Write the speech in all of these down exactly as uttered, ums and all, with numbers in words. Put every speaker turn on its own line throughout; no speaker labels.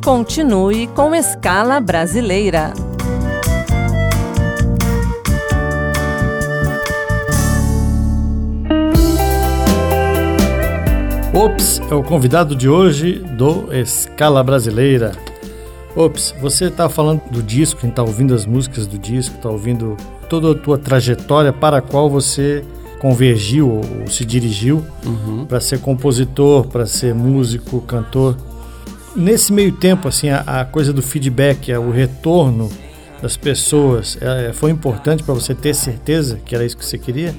Continue com Escala Brasileira.
Ops é o convidado de hoje do Escala Brasileira. Ops, você está falando do disco, quem está ouvindo as músicas do disco, está ouvindo toda a tua trajetória para a qual você convergiu ou se dirigiu uhum. para ser compositor, para ser músico, cantor. Nesse meio tempo, assim, a, a coisa do feedback, o retorno das pessoas, é, foi importante para você ter certeza que era isso que você queria?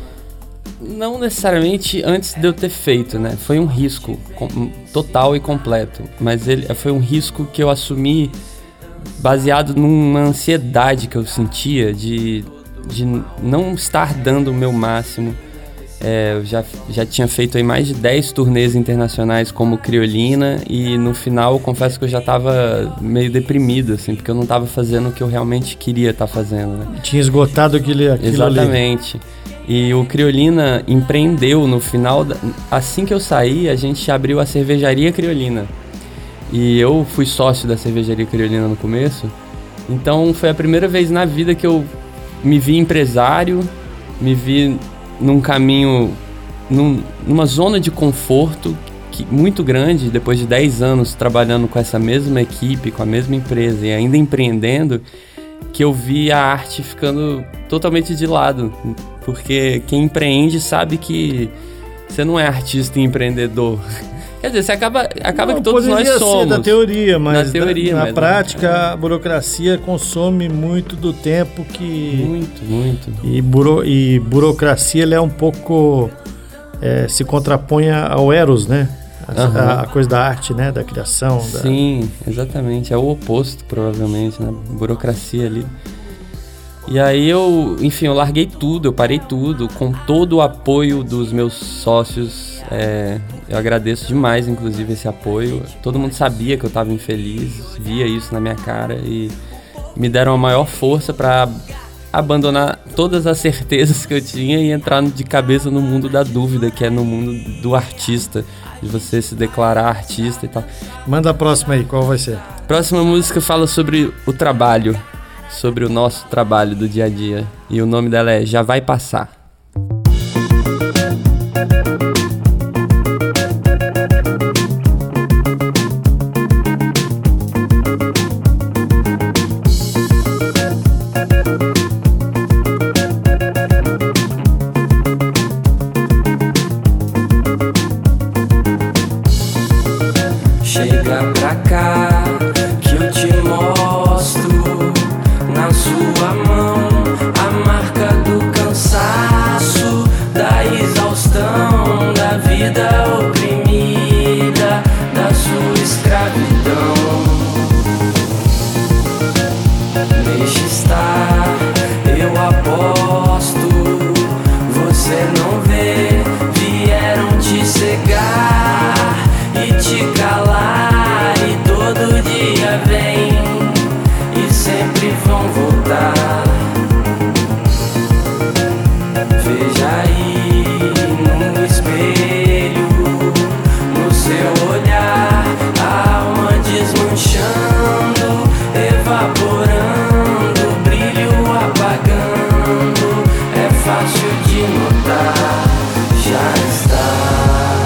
Não necessariamente antes de eu ter feito, né? Foi um risco com, total e completo, mas ele foi um risco que eu assumi baseado numa ansiedade que eu sentia de, de não estar dando o meu máximo. É, eu já, já tinha feito aí mais de dez turnês internacionais como Criolina e no final eu confesso que eu já estava meio deprimido, assim, porque eu não estava fazendo o que eu realmente queria estar tá fazendo, né?
Tinha esgotado aquele, aquilo
Exatamente.
Ali.
E o Criolina empreendeu no final, da, assim que eu saí, a gente abriu a cervejaria Criolina. E eu fui sócio da cervejaria Criolina no começo, então foi a primeira vez na vida que eu me vi empresário, me vi num caminho, num, numa zona de conforto que, muito grande, depois de dez anos trabalhando com essa mesma equipe, com a mesma empresa e ainda empreendendo, que eu vi a arte ficando totalmente de lado. Porque quem empreende sabe que você não é artista e empreendedor. Quer dizer, você acaba, acaba
não,
que todos nós somos.
Na teoria, mas
na, teoria,
na, na
mas
prática
não.
A burocracia consome muito do tempo que...
Muito, muito.
E, buro, e burocracia ela é um pouco... É, se contrapõe ao eros, né? A, uhum. a, a coisa da arte, né? Da criação.
Sim, da... exatamente. É o oposto, provavelmente, né? Burocracia ali. E aí eu, enfim, eu larguei tudo, eu parei tudo, com todo o apoio dos meus sócios. É, eu agradeço demais, inclusive, esse apoio. Todo mundo sabia que eu estava infeliz, via isso na minha cara e me deram a maior força para abandonar todas as certezas que eu tinha e entrar de cabeça no mundo da dúvida, que é no mundo do artista, de você se declarar artista e tal.
Manda a próxima aí, qual vai ser?
A próxima música fala sobre o trabalho, sobre o nosso trabalho do dia a dia. E o nome dela é Já Vai Passar.
Chega pra cá que eu te mostro na sua mão a marca do cansaço, da exaustão, da vida oprimida, da sua escravidão. Deixa estar, eu aposto, você não vê, vieram te cegar e te calar, e todo dia vem e sempre vão voltar. Veja aí no espelho, no seu olhar, a alma desmanchando, evaporando, brilho apagando. É fácil de notar, já está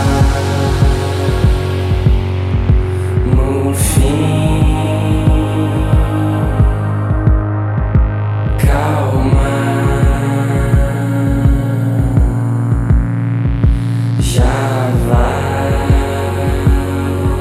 no fim. Calma, já vai.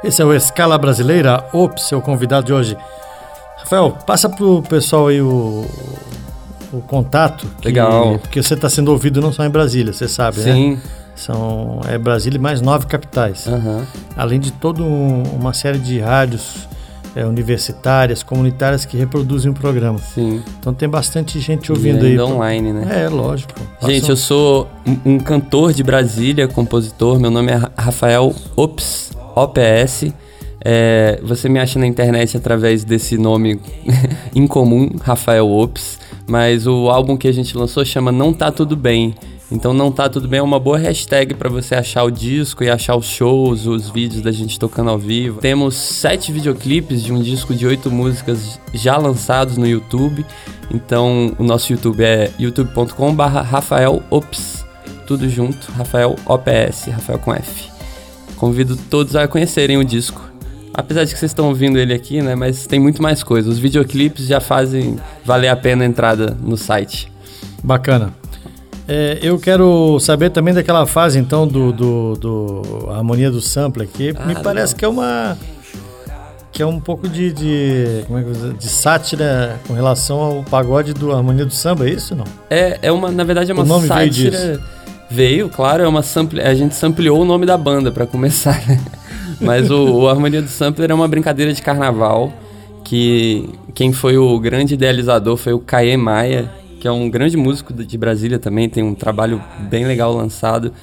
Esse é o Escala Brasileira. Ops, seu convidado de hoje. Rafael, passa pro pessoal aí o, o contato. Que,
Legal.
Porque você está sendo ouvido não só em Brasília, você sabe,
Sim.
né? São, é Brasília e mais nove capitais.
Uhum.
Além de toda um, uma série de rádios é, universitárias, comunitárias que reproduzem o programa.
Sim.
Então tem bastante gente ouvindo
e
aí.
online, né?
É, lógico.
Gente,
Passa...
eu sou um, um cantor de Brasília, compositor. Meu nome é Rafael Ops, O P S. É, você me acha na internet através desse nome incomum, Rafael Ops. Mas o álbum que a gente lançou chama Não Tá Tudo Bem. Então Não Tá Tudo Bem é uma boa hashtag para você achar o disco e achar os shows, os vídeos da gente tocando ao vivo. Temos sete videoclipes de um disco de oito músicas já lançados no YouTube. Então o nosso YouTube é youtube ponto com barra Rafael Ops. Tudo junto, Rafael O P S, Rafael com F. Convido todos a conhecerem o disco. Apesar de que vocês estão ouvindo ele aqui, né? Mas tem muito mais coisa. Os videoclipes já fazem valer a pena a entrada no site.
Bacana. É, eu quero saber também daquela fase, então, do, do, do Harmonia do Sampler, que ah, me parece não. que é uma... que é um pouco de, de, como é que eu vou dizer, de sátira com relação ao pagode do Harmonia do Samba, é isso ou não?
É, é uma, na verdade é uma
o nome
sátira...
Veio,
veio, claro, é uma sample... a gente sampleou o nome da banda pra começar, né? Mas o, o Harmonia do Sampler é uma brincadeira de carnaval, que quem foi o grande idealizador foi o Caê Maia, que é um grande músico de Brasília também, tem um trabalho bem legal lançado.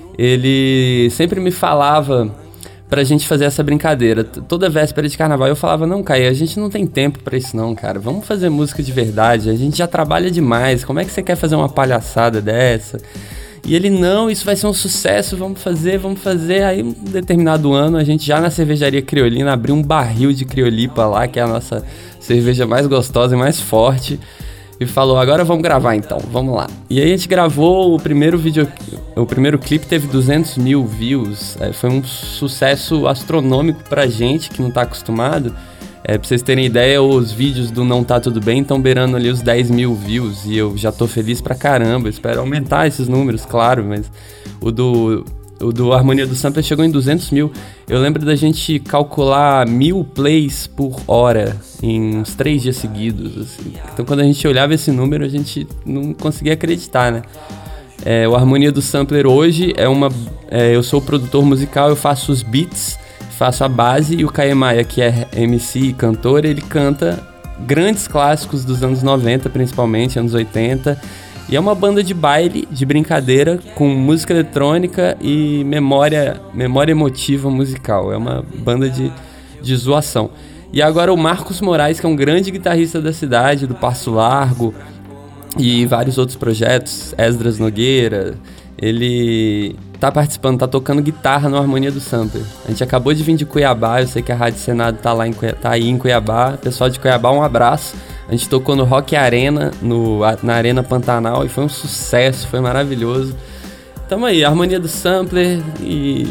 Ele sempre me falava pra gente fazer essa brincadeira. Toda véspera de carnaval eu falava, não, Caê, a gente não tem tempo pra isso não, cara. Vamos fazer música de verdade, a gente já trabalha demais. Como é que você quer fazer uma palhaçada dessa? E ele, não, isso vai ser um sucesso, vamos fazer, vamos fazer. Aí, um determinado ano, a gente já na cervejaria Criolina abriu um barril de Criolipa lá, que é a nossa cerveja mais gostosa e mais forte. E falou, agora vamos gravar então, vamos lá. E aí a gente gravou o primeiro vídeo, o primeiro clipe teve duzentos mil views. É, foi um sucesso astronômico pra gente que não tá acostumado. É, pra vocês terem ideia, os vídeos do Não Tá Tudo Bem estão beirando ali os dez mil views. E eu já tô feliz pra caramba, espero aumentar esses números, claro. Mas o do, o do Harmonia do Sampler chegou em duzentos mil. Eu lembro da gente calcular mil plays por hora em uns três dias seguidos, assim. Então quando a gente olhava esse número, a gente não conseguia acreditar, né? É, o Harmonia do Sampler hoje é uma... É, eu sou o produtor musical, eu faço os beats, faço a base, e o Caê Maia, que é M C e cantor, ele canta grandes clássicos dos anos noventa, principalmente, anos oitenta. E é uma banda de baile, de brincadeira, com música eletrônica e memória, memória emotiva musical. É uma banda de, de zoação. E agora o Marcos Moraes, que é um grande guitarrista da cidade, do Passo Largo, e vários outros projetos, Esdras Nogueira, ele tá participando, tá tocando guitarra no Harmonia do Sampler. A gente acabou de vir de Cuiabá, eu sei que a Rádio Senado tá, lá em Cuiabá, tá aí em Cuiabá. Pessoal de Cuiabá, um abraço. A gente tocou no Rock Arena, no, na Arena Pantanal, e foi um sucesso, foi maravilhoso. Tamo aí, Harmonia do Sampler, e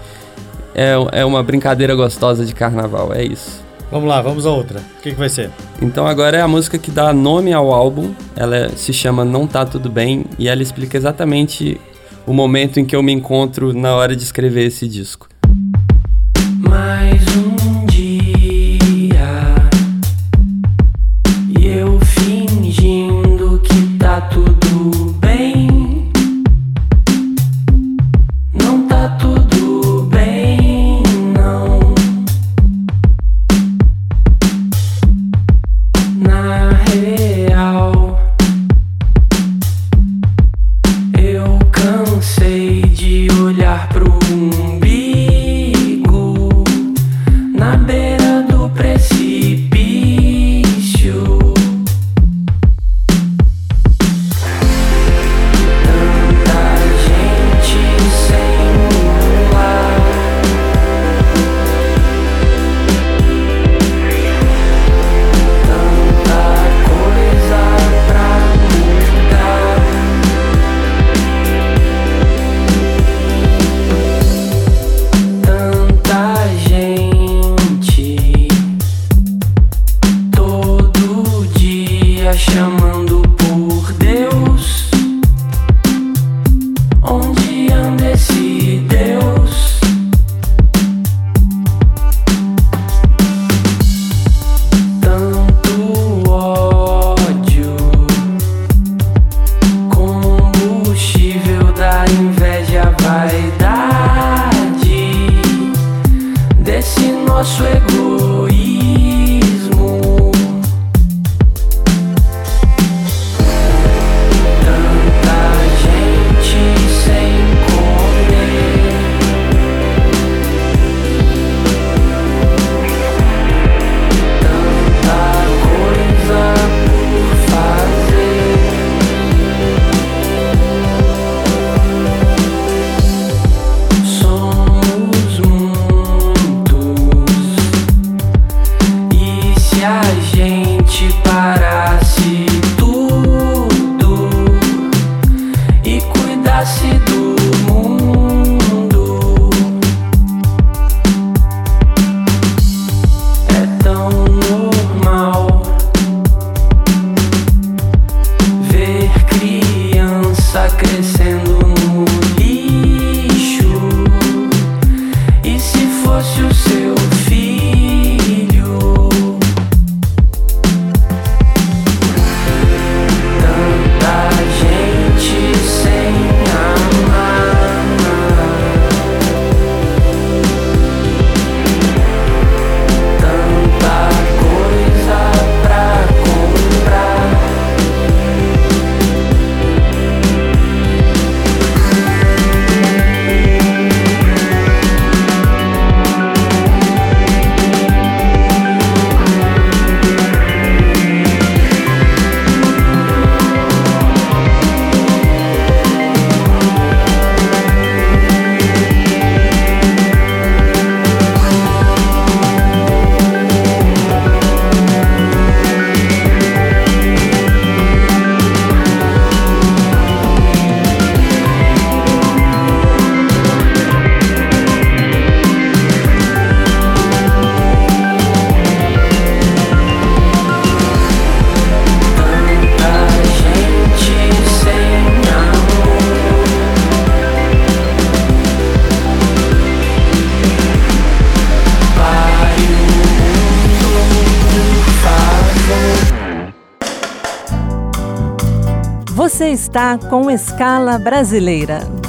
é, é uma brincadeira gostosa de carnaval, é isso.
Vamos lá, vamos a outra. O que, que vai ser?
Então agora é a música que dá nome ao álbum. Ela se chama Não Tá Tudo Bem, e ela explica exatamente o momento em que eu me encontro na hora de escrever esse disco.
Mais um dia e eu fingindo que tá tudo bem. Não tá tudo bem, não. Na real, eu cansei de olhar pro umbigo na beira do precipício. Tanta gente sem um lar, tanta coisa pra mudar. Tanta gente todo dia chamando por Deus. Onde anda esse Deus?
Você está com Escala Brasileira.